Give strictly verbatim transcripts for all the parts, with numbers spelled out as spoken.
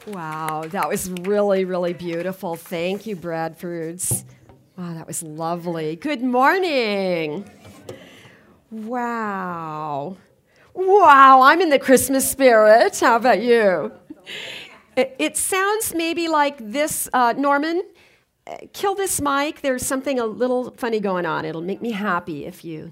Wow, that was really, really beautiful. Thank you, Bradfords. Wow, that was lovely. Good morning. Wow. Wow, I'm in the Christmas spirit. How about you? It, it sounds maybe like this, uh, Norman, uh, kill this mic. There's something a little funny going on. It'll make me happy if you,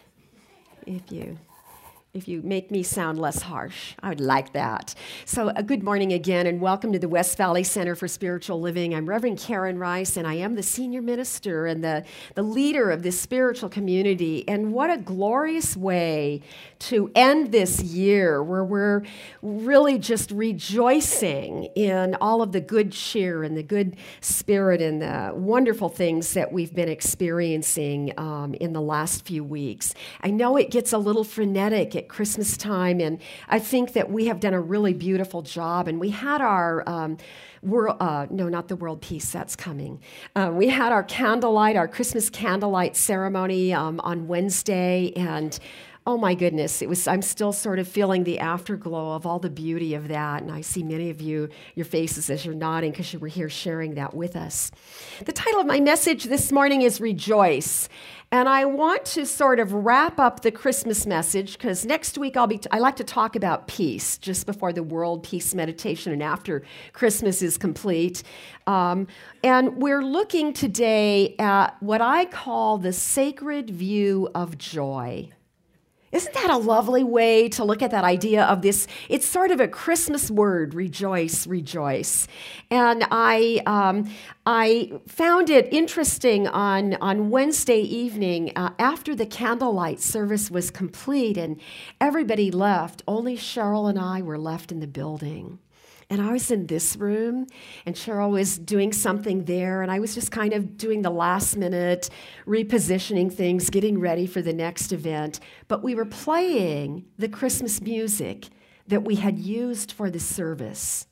if you... If you make me sound less harsh. I would like that. So a good morning again, and welcome to the West Valley Center for Spiritual Living. I'm Reverend Karen Rice, and I am the senior minister and the, the leader of this spiritual community. And what a glorious way to end this year where we're really just rejoicing in all of the good cheer and the good spirit and the wonderful things that we've been experiencing um, in the last few weeks. I know it gets a little frenetic at Christmas time, and I think that we have done a really beautiful job. And we had our um, world, uh, no, not the World Peace, that's coming. Uh, we had our candlelight, our Christmas candlelight ceremony um, on Wednesday, and oh my goodness, it was. I'm still sort of feeling the afterglow of all the beauty of that, and I see many of you, your faces as you're nodding because you were here sharing that with us. The title of my message this morning is Rejoice, and I want to sort of wrap up the Christmas message because next week I'll be. T- I like to talk about peace just before the World Peace Meditation and after Christmas is complete, um, and we're looking today at what I call the sacred view of joy. Isn't that a lovely way to look at that idea of this? It's sort of a Christmas word, rejoice, rejoice. And I um, I found it interesting on, on Wednesday evening uh, after the candlelight service was complete and everybody left, only Cheryl and I were left in the building. And I was in this room, and Cheryl was doing something there, and I was just kind of doing the last minute, repositioning things, getting ready for the next event. But we were playing the Christmas music that we had used for the service.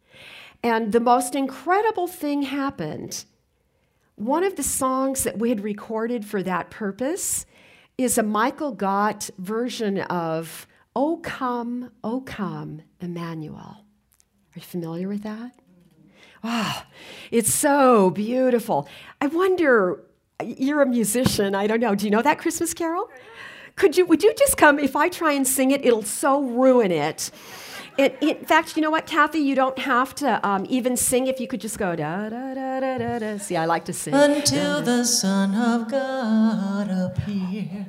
And the most incredible thing happened. One of the songs that we had recorded for that purpose is a Michael Gott version of "O Come, O Come, Emmanuel." Are you familiar with that? Ah, oh, it's so beautiful. I wonder, you're a musician, I don't know, do you know that Christmas carol? Could you, would you just come, if I try and sing it, it'll so ruin it. It, in fact, you know what, Kathy, you don't have to um, even sing if you could just go da da da da da da. See, I like to sing. Until the Son of God appear,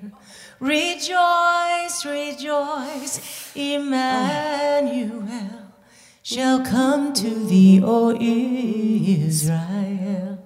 rejoice, rejoice, Emmanuel. Oh. Shall come to thee, O Israel.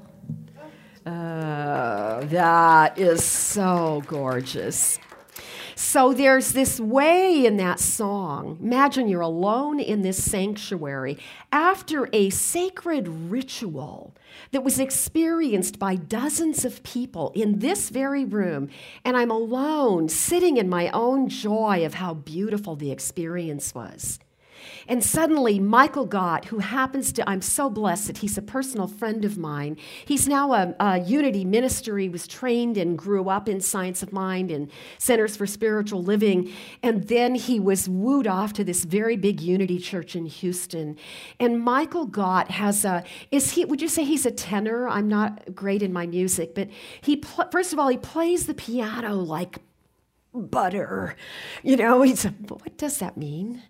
Oh, that is so gorgeous. So there's this way in that song. Imagine you're alone in this sanctuary after a sacred ritual that was experienced by dozens of people in this very room, and I'm alone sitting in my own joy of how beautiful the experience was. And suddenly, Michael Gott, who happens to, I'm so blessed that he's a personal friend of mine. He's now a, a Unity minister. He was trained and grew up in Science of Mind and Centers for Spiritual Living. And then he was wooed off to this very big Unity church in Houston. And Michael Gott has a, is he, would you say he's a tenor? I'm not great in my music, but he, pl- first of all, he plays the piano like butter. You know, he's a, what does that mean?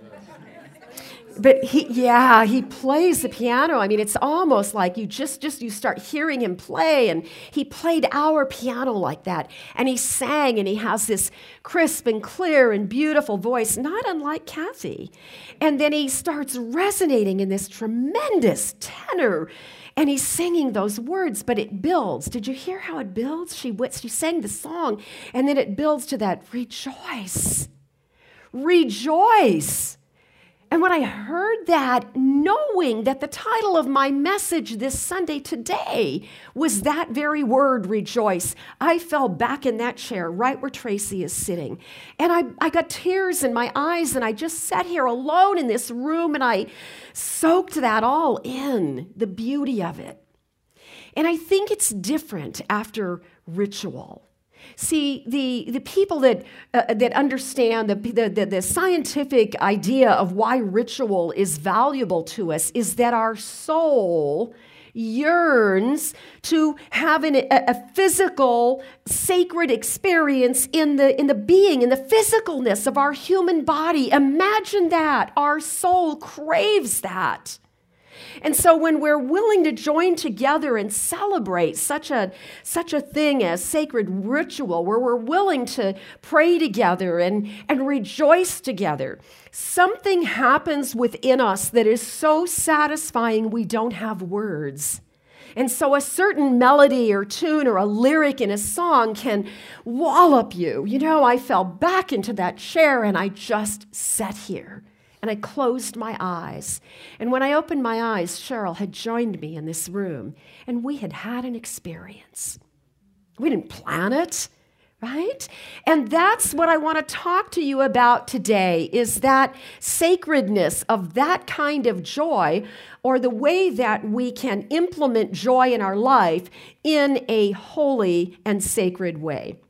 But he, yeah, he plays the piano. I mean, it's almost like you just, just you start hearing him play, and he played our piano like that. And he sang, and he has this crisp and clear and beautiful voice, not unlike Kathy. And then he starts resonating in this tremendous tenor, and he's singing those words, but it builds. Did you hear how it builds? She, she sang the song, and then it builds to that rejoice, rejoice. And when I heard that, knowing that the title of my message this Sunday today was that very word, rejoice, I fell back in that chair right where Tracy is sitting. And I, I got tears in my eyes, and I just sat here alone in this room, and I soaked that all in, the beauty of it. And I think it's different after ritual. See, the, the people that, uh, that understand the, the, the, the scientific idea of why ritual is valuable to us is that our soul yearns to have an, a, a physical, sacred experience in the, in the being, in the physicalness of our human body. Imagine that. Our soul craves that. And so when we're willing to join together and celebrate such a, such a thing as sacred ritual, where we're willing to pray together and, and rejoice together, something happens within us that is so satisfying we don't have words. And so a certain melody or tune or a lyric in a song can wallop you. You know, I fell back into that chair and I just sat here. And I closed my eyes. And when I opened my eyes, Cheryl had joined me in this room, and we had had an experience. We didn't plan it, right? And that's what I want to talk to you about today, is that sacredness of that kind of joy, or the way that we can implement joy in our life in a holy and sacred way.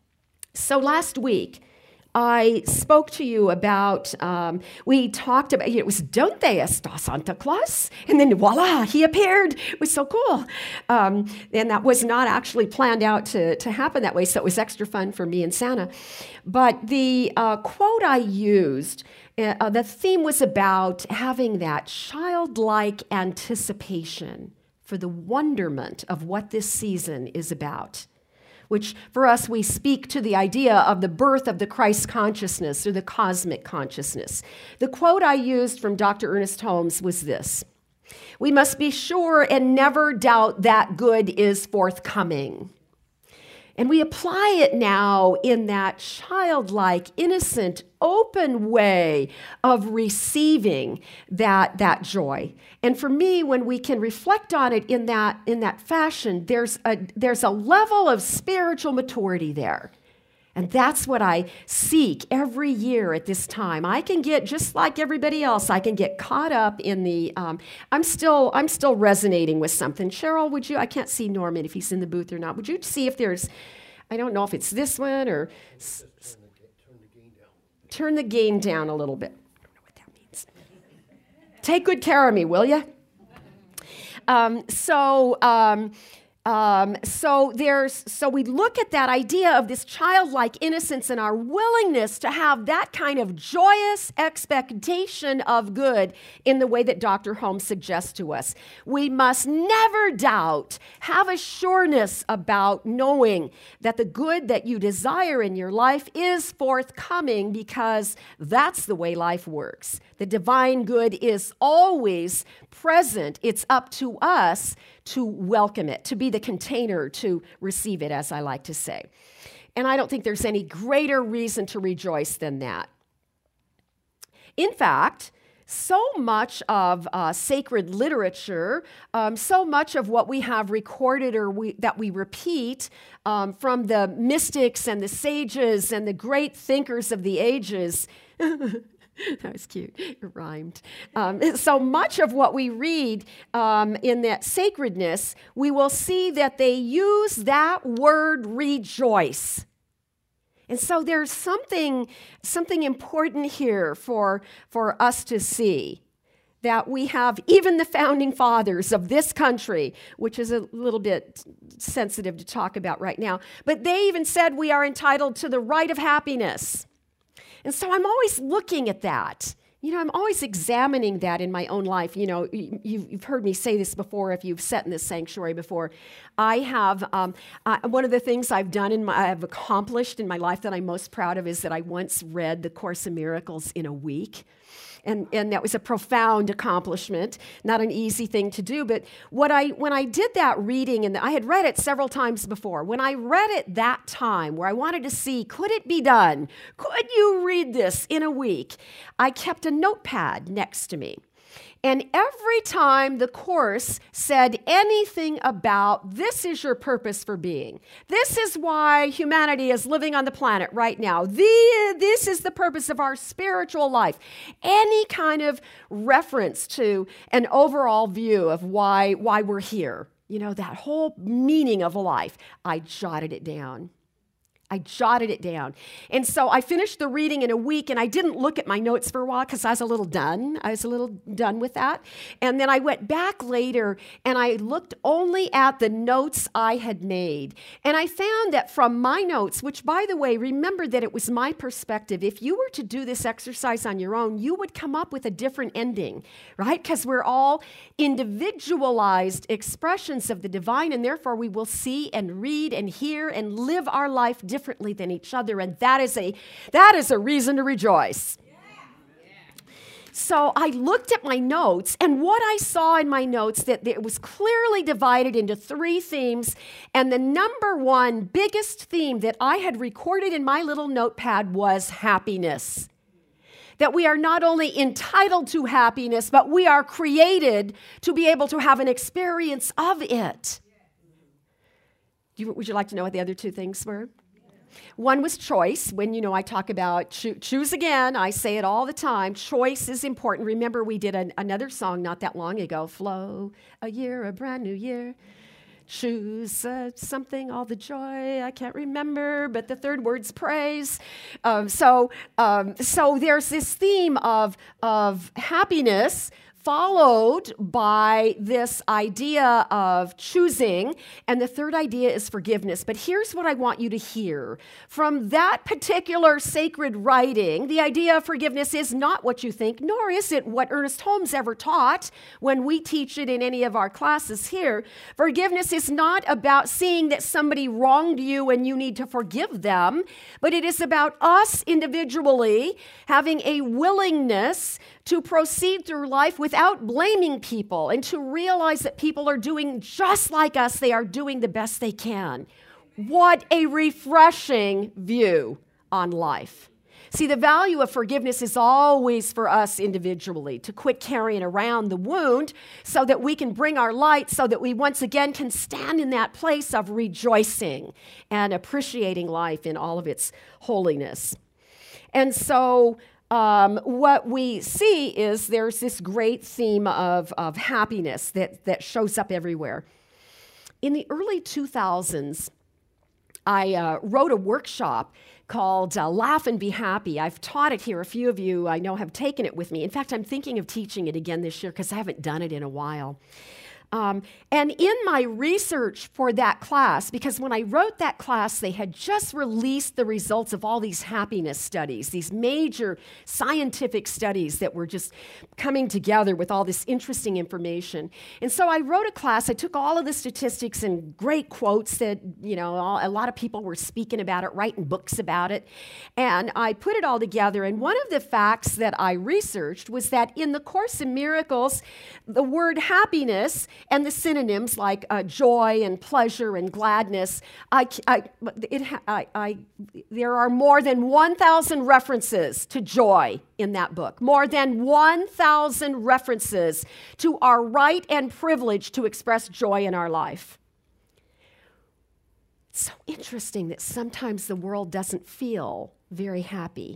So last week, I spoke to you about, um, we talked about, it was Donde está Santa Claus? And then voila, he appeared. It was so cool. Um, and that was not actually planned out to, to happen that way, so it was extra fun for me and Santa. But the uh, quote I used, uh, the theme was about having that childlike anticipation for the wonderment of what this season is about. Which for us, we speak to the idea of the birth of the Christ consciousness or the cosmic consciousness. The quote I used from Doctor Ernest Holmes was this: "We must be sure and never doubt that good is forthcoming." And we apply it now in that childlike, innocent, open way of receiving that, that joy. And for me, when we can reflect on it in that, in that fashion, there's a, there's a level of spiritual maturity there. And that's what I seek every year at this time. I can get, just like everybody else, I can get caught up in the, um, I'm still I'm still resonating with something. Cheryl, would you, I can't see Norman if he's in the booth or not. Would you see if there's, I don't know if it's this one or, s- s- turn the gain down a little bit. I don't know what that means. Take good care of me, will you? Um, so, um, Um, so there's, so we look at that idea of this childlike innocence and our willingness to have that kind of joyous expectation of good in the way that Doctor Holmes suggests to us. We must never doubt, have a sureness about knowing that the good that you desire in your life is forthcoming, because that's the way life works. The divine good is always present. It's up to us to welcome it, to be the container to receive it, as I like to say. And I don't think there's any greater reason to rejoice than that. In fact, so much of uh, sacred literature, um, so much of what we have recorded or we, that we repeat um, from the mystics and the sages and the great thinkers of the ages, that was cute. It rhymed. Um, so much of what we read um, in that sacredness, we will see that they use that word rejoice. And so there's something, something important here for, for us to see, that we have even the founding fathers of this country, which is a little bit sensitive to talk about right now, but they even said we are entitled to the right of happiness. And so I'm always looking at that. You know, I'm always examining that in my own life. You know, you've heard me say this before if you've sat in this sanctuary before. I have, um, uh, one of the things I've done in my, I've accomplished in my life that I'm most proud of is that I once read the Course in Miracles in a week. And, and that was a profound accomplishment, not an easy thing to do. But what I when I did that reading, and I had read it several times before, when I read it that time where I wanted to see, could it be done? Could you read this in a week? I kept a notepad next to me. And every time the Course said anything about this is your purpose for being, this is why humanity is living on the planet right now, the, this is the purpose of our spiritual life, any kind of reference to an overall view of why, why we're here, you know, that whole meaning of life, I jotted it down. I jotted it down. And so I finished the reading in a week, and I didn't look at my notes for a while because I was a little done. I was a little done with that. And then I went back later, and I looked only at the notes I had made. And I found that from my notes, which, by the way, remember that it was my perspective. If you were to do this exercise on your own, you would come up with a different ending, right? Because we're all individualized expressions of the divine, and therefore we will see and read and hear and live our life differently differently than each other, and that is a that is a reason to rejoice. Yeah. Yeah. So I looked at my notes, and what I saw in my notes that it was clearly divided into three themes, and the number one biggest theme that I had recorded in my little notepad was happiness. That we are not only entitled to happiness, but we are created to be able to have an experience of it. You, would you like to know what the other two things were? One was choice. When, you know, I talk about cho- choose again, I say it all the time. Choice is important. Remember, we did an, another song not that long ago, Flow, a year, a brand new year. Choose uh, something, all the joy, I can't remember, but the third word's praise. Um, so, um, so there's this theme of, of happiness, followed by this idea of choosing, and the third idea is forgiveness. But here's what I want you to hear. From that particular sacred writing, the idea of forgiveness is not what you think, nor is it what Ernest Holmes ever taught when we teach it in any of our classes here. Forgiveness is not about seeing that somebody wronged you and you need to forgive them, but it is about us individually having a willingness to proceed through life without blaming people and to realize that people are doing just like us. They are doing the best they can. What a refreshing view on life. See, the value of forgiveness is always for us individually, to quit carrying around the wound so that we can bring our light, so that we once again can stand in that place of rejoicing and appreciating life in all of its holiness. And so Um, what we see is there's this great theme of, of happiness that, that shows up everywhere. In the early two thousands, I uh, wrote a workshop called uh, Laugh and Be Happy. I've taught it here. A few of you I know have taken it with me. In fact, I'm thinking of teaching it again this year because I haven't done it in a while. Um, and in my research for that class, because when I wrote that class, they had just released the results of all these happiness studies, these major scientific studies that were just coming together with all this interesting information. And so I wrote a class. I took all of the statistics and great quotes that, you know, all, a lot of people were speaking about it, writing books about it. And I put it all together. And one of the facts that I researched was that in the Course in Miracles, the word happiness and the synonyms like uh, joy and pleasure and gladness, I, I, it, I, I, there are more than one thousand references to joy in that book. More than one thousand references to our right and privilege to express joy in our life. It's so interesting that sometimes the world doesn't feel very happy.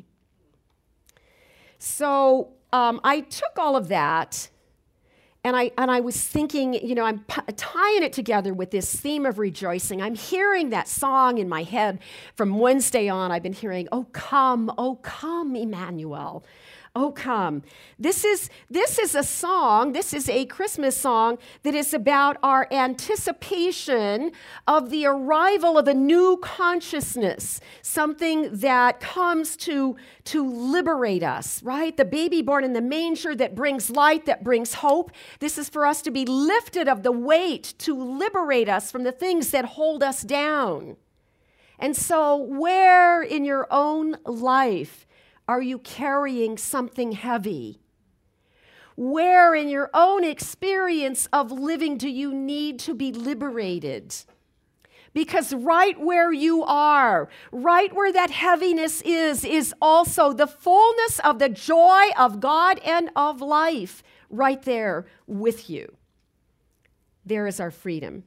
So um, I took all of that. And I and I was thinking, you know, I'm p- tying it together with this theme of rejoicing. I'm hearing that song in my head from Wednesday on. I've been hearing, "Oh come, oh come, Emmanuel. Oh come." This is this is a song, this is a Christmas song that is about our anticipation of the arrival of a new consciousness, something that comes to, to liberate us, right? The baby born in the manger that brings light, that brings hope. This is for us to be lifted of the weight, to liberate us from the things that hold us down. And so where in your own life are you carrying something heavy? Where in your own experience of living do you need to be liberated? Because right where you are, right where that heaviness is, is also the fullness of the joy of God and of life right there with you. There is our freedom.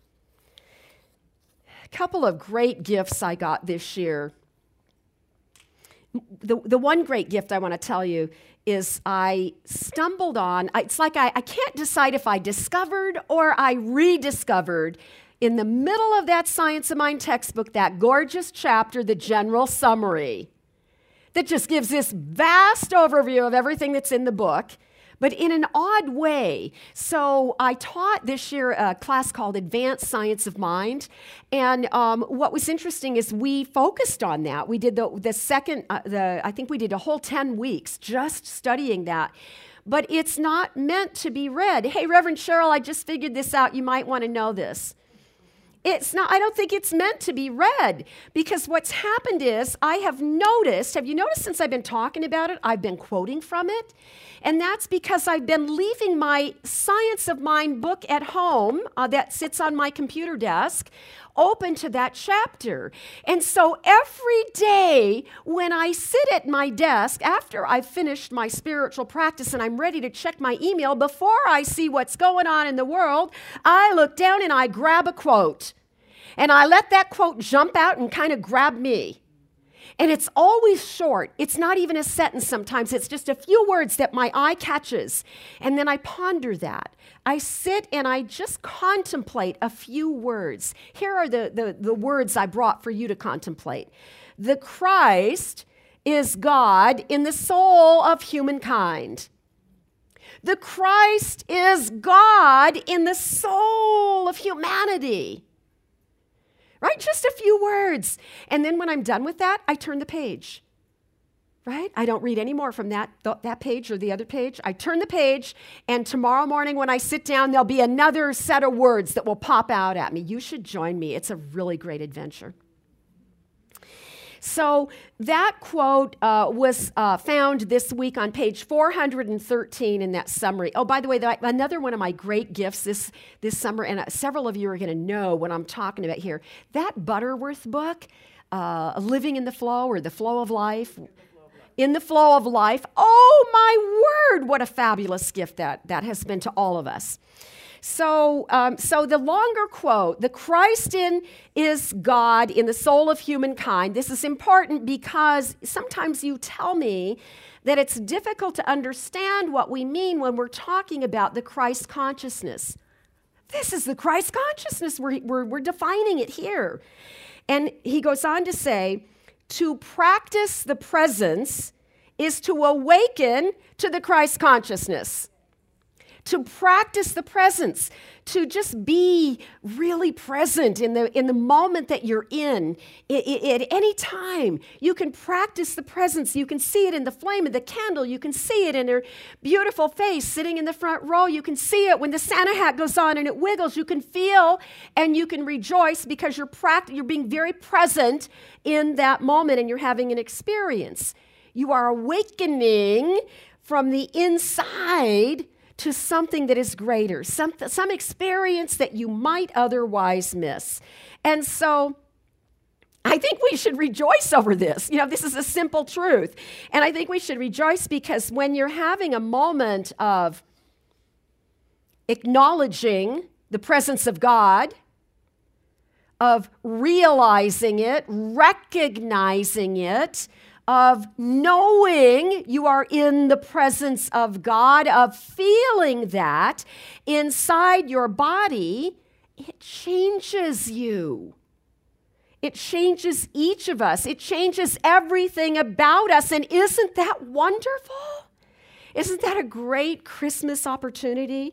A couple of great gifts I got this year. The, the one great gift I want to tell you is I stumbled on, it's like I, I can't decide if I discovered or I rediscovered in the middle of that Science of Mind textbook, that gorgeous chapter, the general summary, that just gives this vast overview of everything that's in the book, but in an odd way. So I taught this year a class called Advanced Science of Mind, and um, what was interesting is we focused on that. We did the, the second, uh, the I think we did a whole ten weeks just studying that. But it's not meant to be read. Hey, Reverend Cheryl, I just figured this out. You might want to know this. It's not, I don't think it's meant to be read, because what's happened is I have noticed, have you noticed since I've been talking about it, I've been quoting from it? And that's because I've been leaving my Science of Mind book at home uh, that sits on my computer desk open to that chapter. And so every day when I sit at my desk after I've finished my spiritual practice and I'm ready to check my email, before I see what's going on in the world, I look down and I grab a quote. And I let that quote jump out and kind of grab me. And it's always short. It's not even a sentence sometimes. It's just a few words that my eye catches. And then I ponder that. I sit and I just contemplate a few words. Here are the, the, the words I brought for you to contemplate. The Christ is God in the soul of humankind. The Christ is God in the soul of humanity. Right? Just a few words. And then when I'm done with that, I turn the page. Right? I don't read any more from that, th- that page or the other page. I turn the page, and tomorrow morning when I sit down, there'll be another set of words that will pop out at me. You should join me. It's a really great adventure. So that quote uh, was uh, found this week on page four hundred thirteen in that summary. Oh, by the way, that, another one of my great gifts this, this summer, and uh, several of you are going to know what I'm talking about here, that Butterworth book, uh, Living in the Flow, or The Flow of Life. In the Flow of Life. Oh, my word, what a fabulous gift that, that has been to all of us. So, um, so the longer quote, the Christ in is God in the soul of humankind. This is important because sometimes you tell me that it's difficult to understand what we mean when we're talking about the Christ consciousness. This is the Christ consciousness. We're, we're, we're defining it here. And he goes on to say, to practice the presence is to awaken to the Christ consciousness. To practice the presence, to just be really present in the in the moment that you're in. It, it, at any time, you can practice the presence. You can see it in the flame of the candle. You can see it in her beautiful face sitting in the front row. You can see it when the Santa hat goes on and it wiggles. You can feel and you can rejoice because you're pract- you're being very present in that moment and you're having an experience. You are awakening from the inside to something that is greater, some, some experience that you might otherwise miss. And so I think we should rejoice over this. You know, this is a simple truth. And I think we should rejoice because when you're having a moment of acknowledging the presence of God, of realizing it, recognizing it, of knowing you are in the presence of God, of feeling that inside your body, it changes you. It changes each of us. It changes everything about us. And isn't that wonderful? Isn't that a great Christmas opportunity?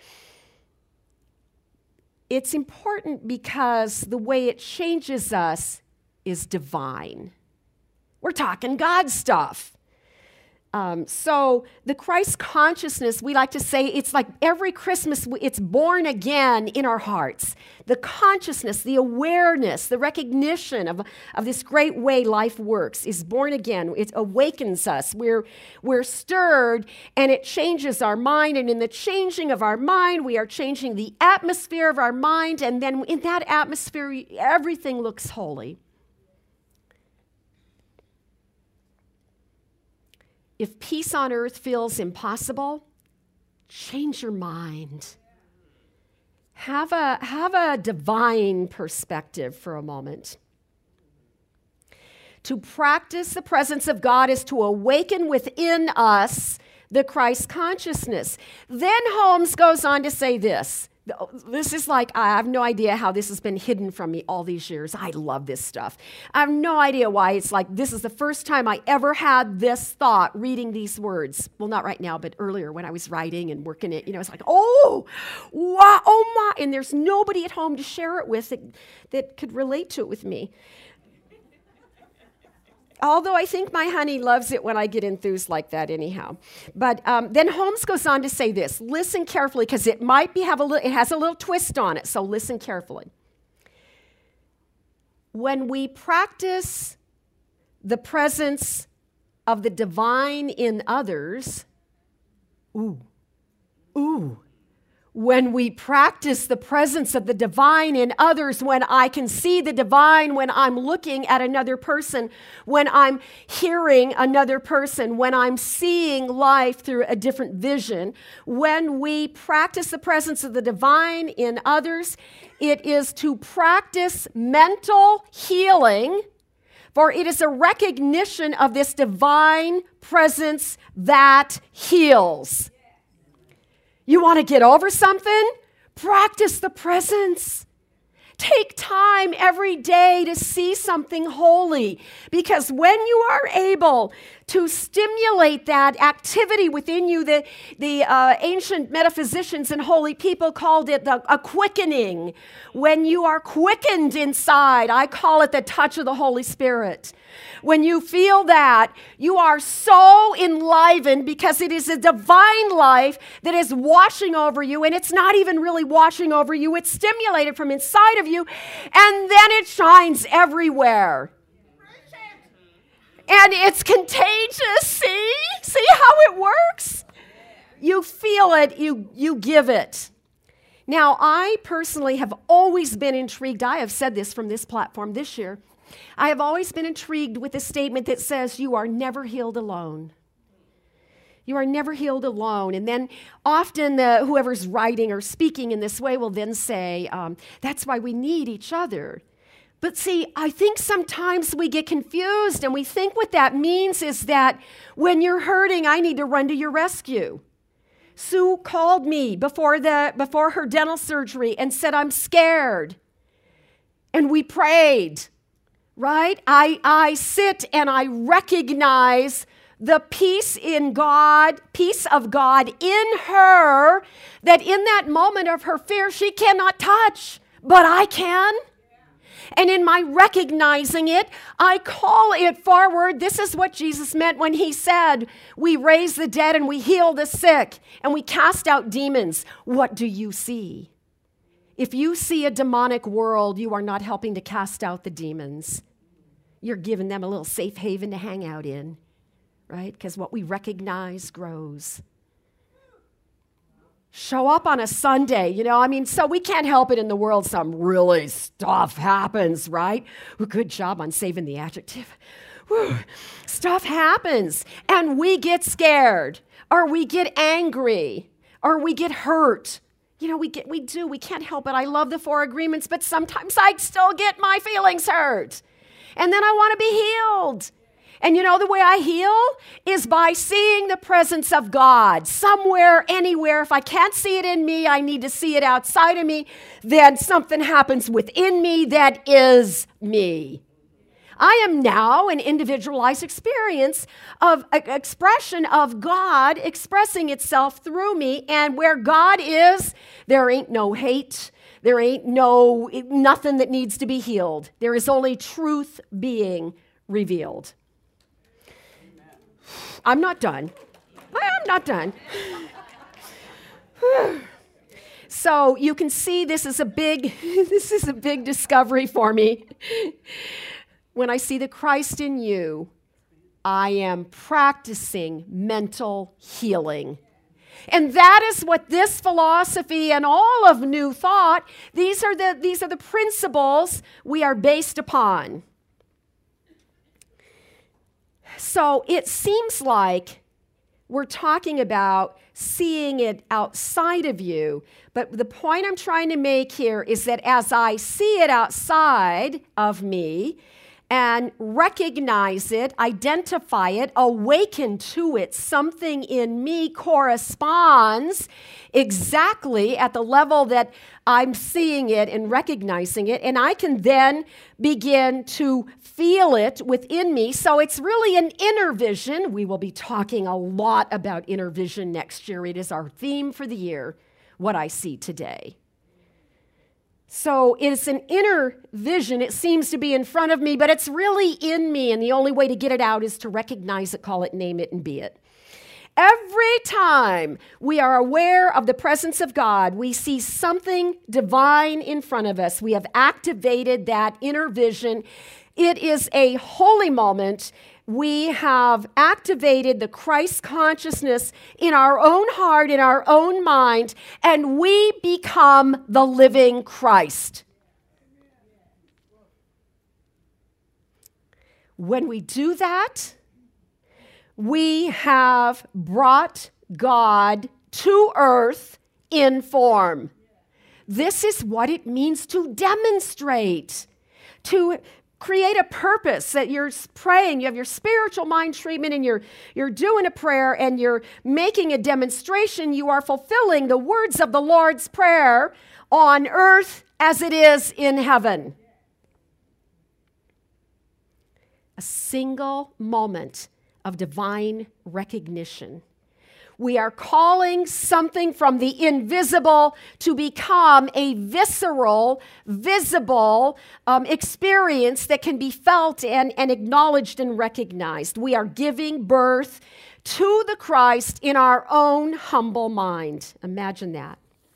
It's important because the way it changes us is divine. We're talking God stuff. Um, so the Christ consciousness, we like to say, it's like every Christmas, it's born again in our hearts. The consciousness, the awareness, the recognition of, of this great way life works is born again. It awakens us. We're, we're stirred, and it changes our mind. And in the changing of our mind, we are changing the atmosphere of our mind. And then in that atmosphere, everything looks holy. If peace on earth feels impossible, change your mind. Have a, have a divine perspective for a moment. To practice the presence of God is to awaken within us the Christ consciousness. Then Holmes goes on to say this. This is like, I have no idea how this has been hidden from me all these years. I love this stuff. I have no idea why it's like, this is the first time I ever had this thought reading these words. Well, not right now, but earlier when I was writing and working it, you know, it's like, oh, wow, oh my. And there's nobody at home to share it with that, that could relate to it with me. Although I think my honey loves it when I get enthused like that anyhow. But um, then Holmes goes on to say this. Listen carefully, because it might be have a little, it has a little twist on it, so listen carefully. When we practice the presence of the divine in others, ooh, ooh, when we practice the presence of the divine in others, when I can see the divine, when I'm looking at another person, when I'm hearing another person, when I'm seeing life through a different vision, when we practice the presence of the divine in others, it is to practice mental healing, for it is a recognition of this divine presence that heals. You want to get over something? Practice the presence. Take time every day to see something holy, because when you are able to stimulate that activity within you, the, the uh, ancient metaphysicians and holy people called it the, a quickening. When you are quickened inside, I call it the touch of the Holy Spirit. When you feel that, you are so enlivened because it is a divine life that is washing over you, and it's not even really washing over you. It's stimulated from inside of you, and then it shines everywhere. And it's contagious. See? See how it works? You feel it, you, you give it. Now, I personally have always been intrigued. I have said this from this platform this year. I have always been intrigued with the statement that says, you are never healed alone. You are never healed alone. And then often the, whoever's writing or speaking in this way will then say, um, that's why we need each other. But see, I think sometimes we get confused and we think what that means is that when you're hurting, I need to run to your rescue. Sue called me before, the, before her dental surgery and said, I'm scared. And we prayed. Right? I, I sit and I recognize the peace in God, peace of God in her, that in that moment of her fear, she cannot touch, but I can. And in my recognizing it, I call it forward. This is what Jesus meant when he said, we raise the dead and we heal the sick and we cast out demons. What do you see? If you see a demonic world, you are not helping to cast out the demons. You're giving them a little safe haven to hang out in, right? Because what we recognize grows. Show up on a Sunday, you know, I mean, so we can't help it in the world. Some really stuff happens, right? Well, good job on saving the adjective. Whew. Stuff happens, and we get scared, or we get angry, or we get hurt. You know, we get, we do, we can't help it. I love the four agreements, but sometimes I still get my feelings hurt. And then I want to be healed. And you know the way I heal is by seeing the presence of God somewhere, anywhere. If I can't see it in me, I need to see it outside of me. Then something happens within me that is me. I am now an individualized experience of uh, expression of God expressing itself through me. And where God is, there ain't no hate. There ain't no, nothing that needs to be healed. There is only truth being revealed. Amen. I'm not done. I'm not done. So you can see this is a big, this is a big discovery for me. When I see the Christ in you, I am practicing mental healing. And that is what this philosophy and all of New Thought, these are the, these are the principles we are based upon. So it seems like we're talking about seeing it outside of you, but the point I'm trying to make here is that as I see it outside of me, and recognize it, identify it, awaken to it. Something in me corresponds exactly at the level that I'm seeing it and recognizing it, and I can then begin to feel it within me. So it's really an inner vision. We will be talking a lot about inner vision next year. It is our theme for the year, what I see today. So it's an inner vision. It seems to be in front of me, but it's really in me, and the only way to get it out is to recognize it, call it, name it, and be it. Every time we are aware of the presence of God, we see something divine in front of us. We have activated that inner vision. It is a holy moment. We have activated the Christ consciousness in our own heart, in our own mind, and we become the living Christ. When we do that, we have brought God to earth in form. This is what it means to demonstrate, to create a purpose that you're praying. You have your spiritual mind treatment and you're, you're doing a prayer and you're making a demonstration. You are fulfilling the words of the Lord's Prayer on earth as it is in heaven. A single moment of divine recognition. We are calling something from the invisible to become a visceral, visible um, experience that can be felt and, and acknowledged and recognized. We are giving birth to the Christ in our own humble mind. Imagine that.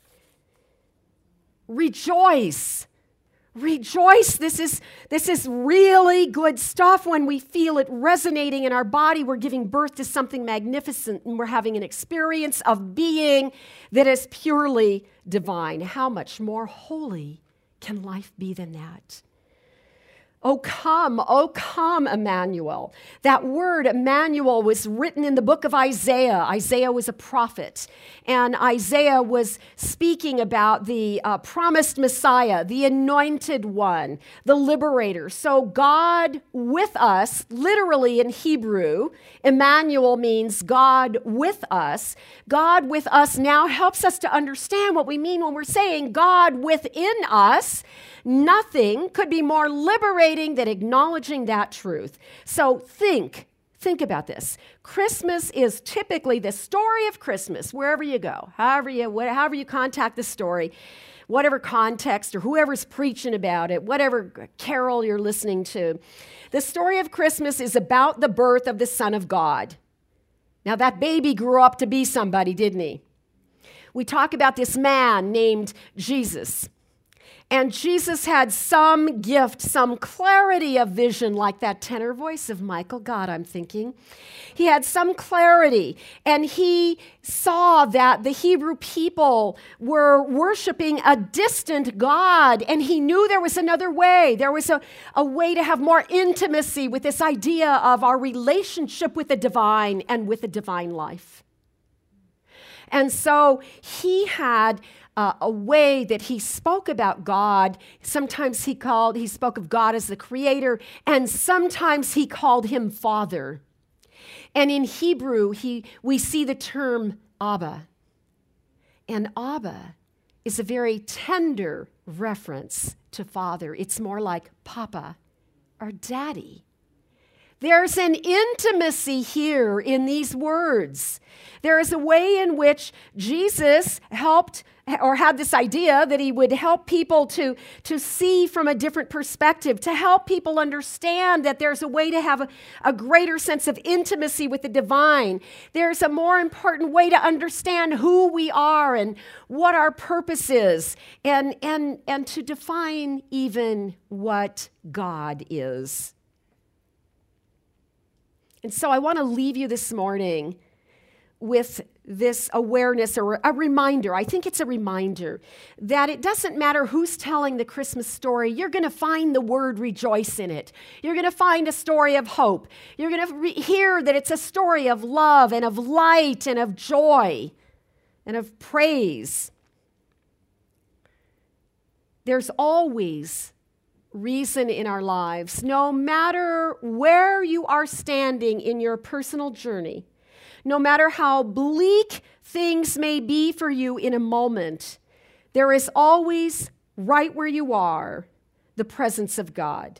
Rejoice. Rejoice. This is, this is really good stuff. When we feel it resonating in our body, we're giving birth to something magnificent, and we're having an experience of being that is purely divine. How much more holy can life be than that? Oh, come, oh, come, Emmanuel. That word, Emmanuel, was written in the book of Isaiah. Isaiah was a prophet, and Isaiah was speaking about the uh, promised Messiah, the anointed one, the liberator. So God with us, literally in Hebrew, Emmanuel means God with us. God with us now helps us to understand what we mean when we're saying God within us. Nothing could be more liberating than acknowledging that truth. So think, think about this. Christmas is typically the story of Christmas, wherever you go, however you, however you contact the story, whatever context or whoever's preaching about it, whatever carol you're listening to. The story of Christmas is about the birth of the Son of God. Now, that baby grew up to be somebody, didn't he? We talk about this man named Jesus. And Jesus had some gift, some clarity of vision, like that tenor voice of Michael God, I'm thinking. He had some clarity, and he saw that the Hebrew people were worshiping a distant God, and he knew there was another way. There was a, a way to have more intimacy with this idea of our relationship with the divine and with the divine life. And so he had Uh, a way that he spoke about God. Sometimes he called, he spoke of God as the creator, and sometimes he called him Father. And in Hebrew, he we see the term Abba. And Abba is a very tender reference to Father. It's more like Papa or Daddy. There's an intimacy here in these words. There is a way in which Jesus helped or had this idea that he would help people to, to see from a different perspective, to help people understand that there's a way to have a, a greater sense of intimacy with the divine. There's a more important way to understand who we are and what our purpose is, and, and, and to define even what God is. And so I want to leave you this morning with this awareness or a reminder. I think it's a reminder that it doesn't matter who's telling the Christmas story. You're going to find the word rejoice in it. You're going to find a story of hope. You're going to re- hear that it's a story of love and of light and of joy and of praise. There's always reason in our lives, no matter where you are standing in your personal journey, no matter how bleak things may be for you in a moment, there is always, right where you are, the presence of God.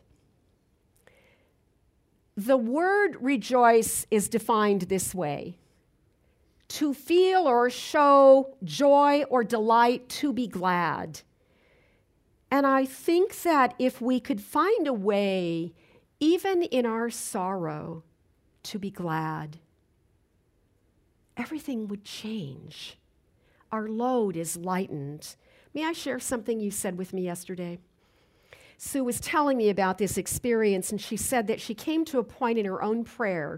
The word rejoice is defined this way: to feel or show joy or delight, to be glad. And I think that if we could find a way, even in our sorrow, to be glad, everything would change. Our load is lightened. May I share something you said with me yesterday? Sue was telling me about this experience, and she said that she came to a point in her own prayer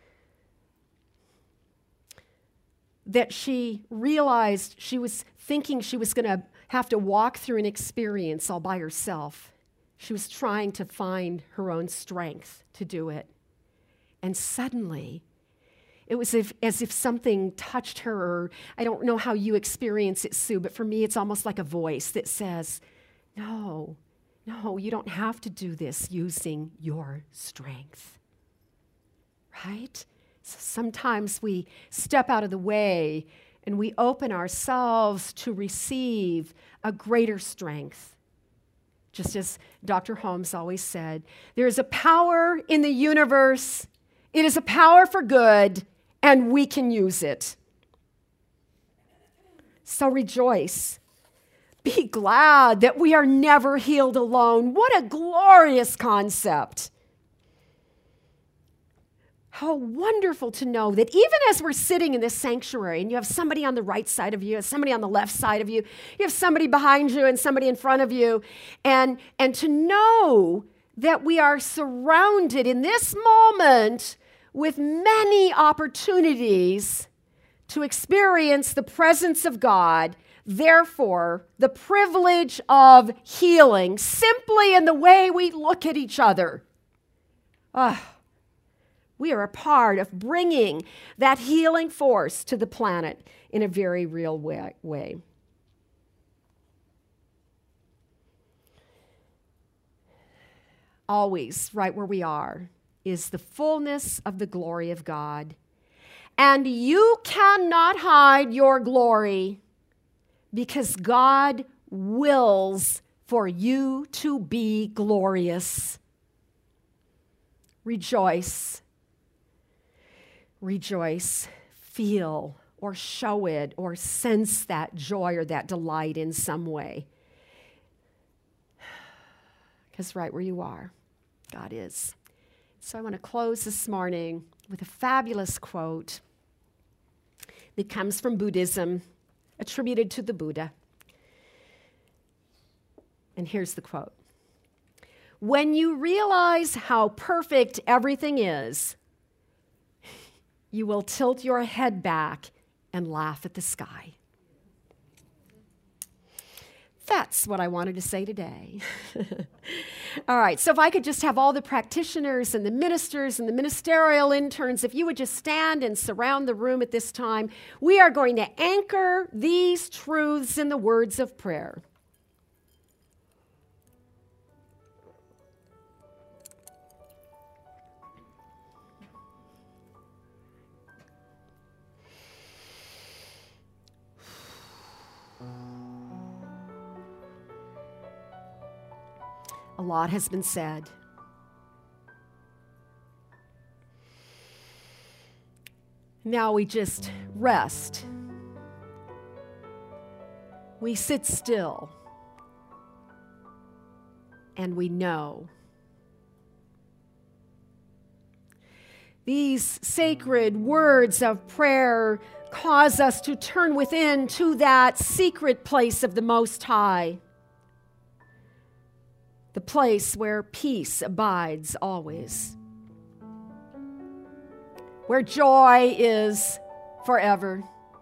that she realized she was thinking she was going to have to walk through an experience all by herself. She was trying to find her own strength to do it. And suddenly, it was if, as if something touched her. Or I don't know how you experience it, Sue, but for me, it's almost like a voice that says, no, no, you don't have to do this using your strength. Right? So sometimes we step out of the way and we open ourselves to receive a greater strength. Just as Doctor Holmes always said, there is a power in the universe. It is a power for good, and we can use it. So rejoice. Be glad that we are never healed alone. What a glorious concept. How wonderful to know that even as we're sitting in this sanctuary and you have somebody on the right side of you, somebody on the left side of you, you have somebody behind you and somebody in front of you, and, and to know that we are surrounded in this moment with many opportunities to experience the presence of God, therefore the privilege of healing simply in the way we look at each other. Ah. We are a part of bringing that healing force to the planet in a very real way. Always, right where we are, is the fullness of the glory of God. And you cannot hide your glory because God wills for you to be glorious. Rejoice. Rejoice, feel or show it or sense that joy or that delight in some way. Because right where you are, God is. So I want to close this morning with a fabulous quote that comes from Buddhism, attributed to the Buddha. And here's the quote. When you realize how perfect everything is, you will tilt your head back and laugh at the sky. That's what I wanted to say today. All right, so if I could just have all the practitioners and the ministers and the ministerial interns, if you would just stand and surround the room at this time, we are going to anchor these truths in the words of prayer. A lot has been said. Now we just rest. We sit still. And we know. These sacred words of prayer cause us to turn within to that secret place of the Most High. The place where peace abides always, where joy is forever,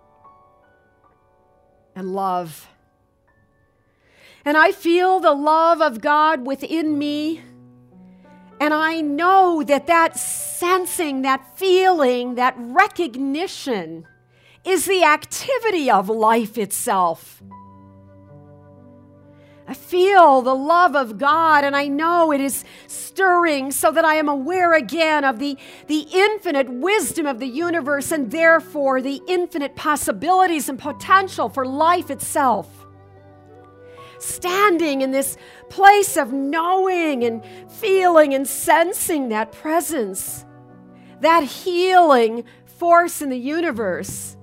and love. And I feel the love of God within me, and I know that that sensing, that feeling, that recognition is the activity of life itself. I feel the love of God, and I know it is stirring so that I am aware again of the, the infinite wisdom of the universe and therefore the infinite possibilities and potential for life itself. Standing in this place of knowing and feeling and sensing that presence, that healing force in the universe.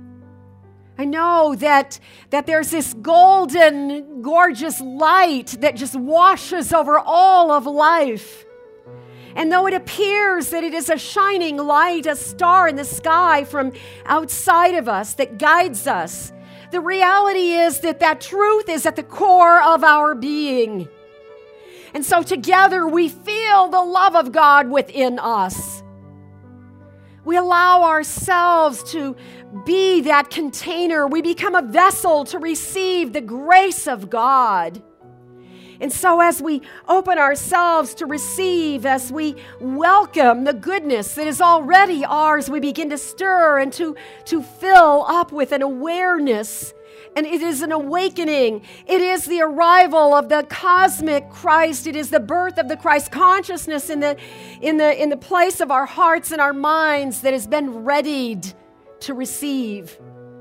I know that, that there's this golden, gorgeous light that just washes over all of life. And though it appears that it is a shining light, a star in the sky from outside of us that guides us, the reality is that that truth is at the core of our being. And so together we feel the love of God within us. We allow ourselves to be that container. We become a vessel to receive the grace of God. And so as we open ourselves to receive, as we welcome the goodness that is already ours, we begin to stir and to, to fill up with an awareness. And it is an awakening. It is the arrival of the cosmic Christ. It is the birth of the Christ consciousness in the, in the, in the place of our hearts and our minds that has been readied to receive.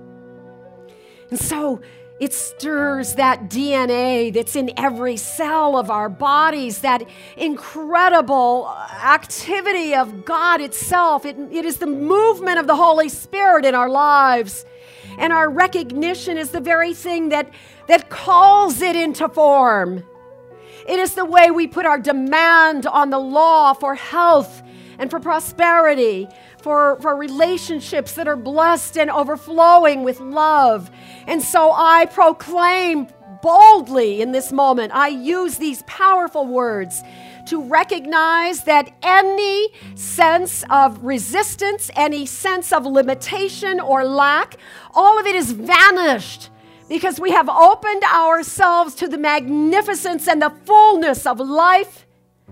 And so it stirs that D N A that's in every cell of our bodies, that incredible activity of God itself. It, it is the movement of the Holy Spirit in our lives. And our recognition is the very thing that, that calls it into form. It is the way we put our demand on the law for health and for prosperity, for, for relationships that are blessed and overflowing with love. And so I proclaim boldly in this moment, I use these powerful words to recognize that any sense of resistance, any sense of limitation or lack, all of it is vanished because we have opened ourselves to the magnificence and the fullness of life,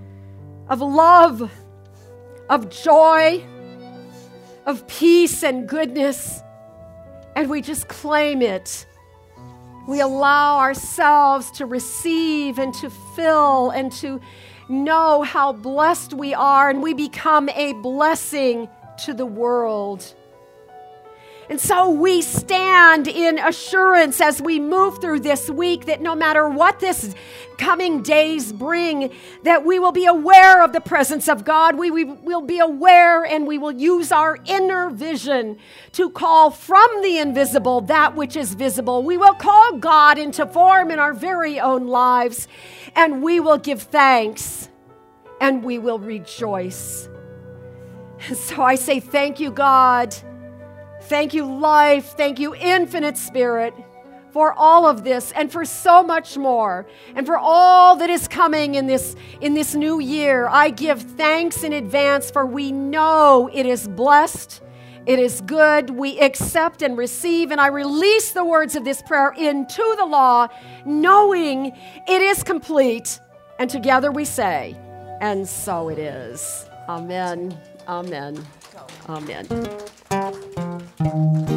of love, of joy, of peace and goodness, and we just claim it. We allow ourselves to receive and to fill and to know how blessed we are, and we become a blessing to the world. And so we stand in assurance as we move through this week that no matter what this coming days bring, that we will be aware of the presence of God. We, we will be aware, and we will use our inner vision to call from the invisible that which is visible. We will call God into form in our very own lives, and we will give thanks, and we will rejoice. And so I say thank you, God. Thank you, life. Thank you, infinite Spirit, for all of this and for so much more, and for all that is coming in this, in this new year. I give thanks in advance, for we know it is blessed, it is good. We accept and receive, and I release the words of this prayer into the law, knowing it is complete. And together we say, and so it is. Amen. Amen. Amen.